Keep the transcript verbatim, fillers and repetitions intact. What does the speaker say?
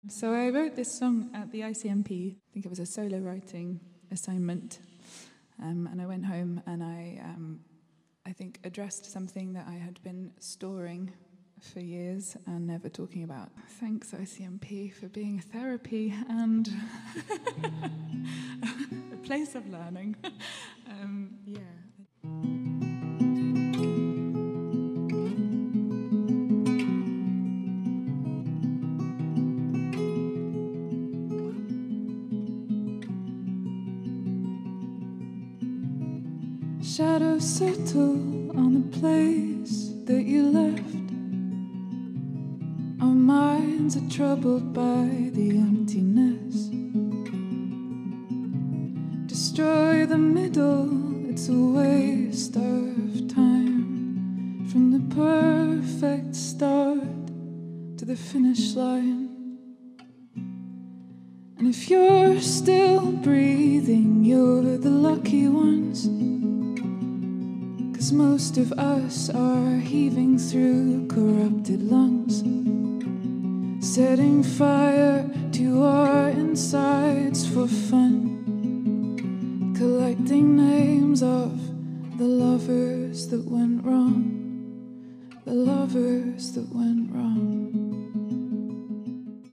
So I wrote this song at the I C M P. I think it was a solo writing assignment. Um, and I went home and I, um, I think, addressed something that I had been storing for years and never talking about. Thanks, I C M P, for being a therapy and a place of learning. um, yeah. Shadows settle on the place that you left. Our minds are troubled by the emptiness. Destroy the middle, it's a waste of time. From the perfect start to the finish line. And if you're still breathing, you're the lucky ones. 'Cause most of us are heaving through corrupted lungs, setting fire to our insides for fun, collecting names of the lovers that went wrong, the lovers that went wrong.